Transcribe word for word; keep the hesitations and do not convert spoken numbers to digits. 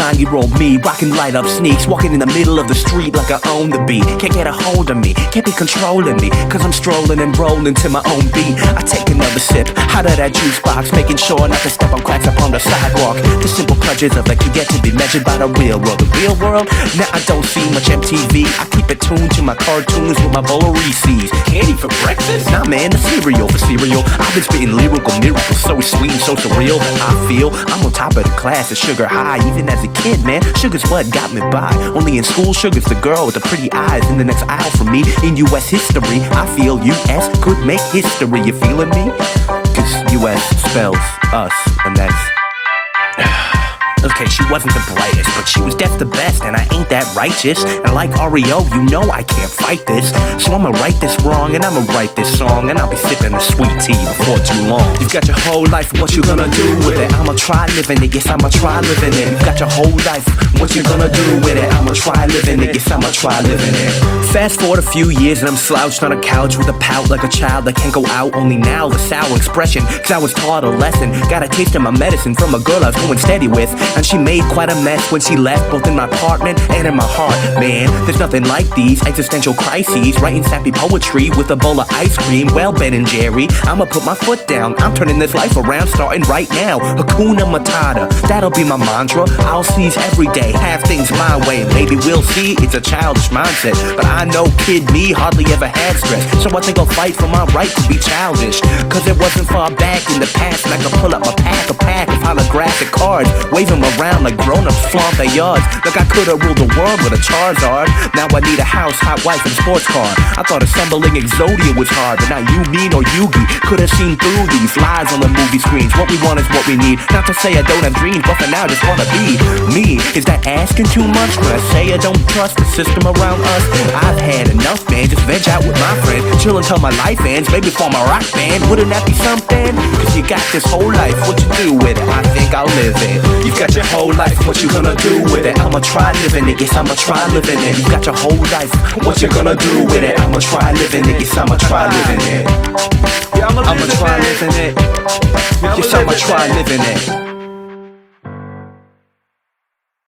twenty-nine-year-old me, rocking light up sneaks, walking in the middle of the street like I own the beat. Can't get a hold of me, can't be controlling me, cause I'm strolling and rolling to my own beat. I take another sip out of that juice box, making sure not to step on cracks up on the sidewalk. The simple pleasures of it can get to be measured by the real world. The real world? Now I don't see much M T V. I keep it tuned to my cartoons with my bowl of Reese's. Candy for breakfast? Nah man, the cereal for cereal. I've been spitting lyrical miracles, so sweet and so surreal. I feel I'm on top of the class at sugar high. Even as a kid, man, sugar's what got me by. Only in school, sugar's the girl with the pretty eyes. In the next aisle from me, in U S history, I feel U S could make history. You feeling me? Cause U S spells us, and that's... Okay, she wasn't the brightest, but she was deaf the best, and I ain't that righteous. And like R E O, you know I can't fight this. So I'ma right this wrong, and I'ma write this song, and I'll be sipping the sweet tea before too long. You've got your whole life, what you gonna do with it? I'ma try living it, yes I'ma try living it. You've got your whole life, what you gonna do with it? I'ma try living it, yes I'ma try living it. Fast forward a few years and I'm slouched on a couch with a pout like a child that can't go out. Only now the sour expression, cause I was taught a lesson. Got a taste of my medicine from a girl I was going steady with, and she made quite a mess when she left, both in my apartment and in my heart. Man, there's nothing like these existential crises. Writing sappy poetry with a bowl of ice cream. Well, Ben and Jerry, I'ma put my foot down. I'm turning this life around, starting right now. Hakuna Matata, that'll be my mantra. I'll seize every day, have things my way. Maybe we'll see, it's a childish mindset, but I know kid me hardly ever had stress. So I think I'll fight for my right to be childish, cause it wasn't far back in the past, and I could pull up my pack, a pack of holographic cards, wave them around like grown-ups flaunt their yards. Like I could've ruled the world with a Charizard. Now I need a house, hot wife, and sports car. I thought assembling Exodia was hard, but now you, mean or Yugi could've seen through these lies on the movie screens. What we want is what we need. Not to say I don't have dreams, but for now I just wanna be me. Is that asking too much when I say I don't trust the system around us? I've had enough, man. Just veg out with my friends, chill until my life ends. Maybe form a rock band. Wouldn't that be something? Cause you got this whole life, what you do with it? I think I'll live it. You've got your whole life, what you gonna do with it? I'ma try living it, yes I'ma try living it. You got your whole life, what you gonna do with it? I'ma try living it, yes I'ma try living it. I'ma try living it, yes I'ma try living it.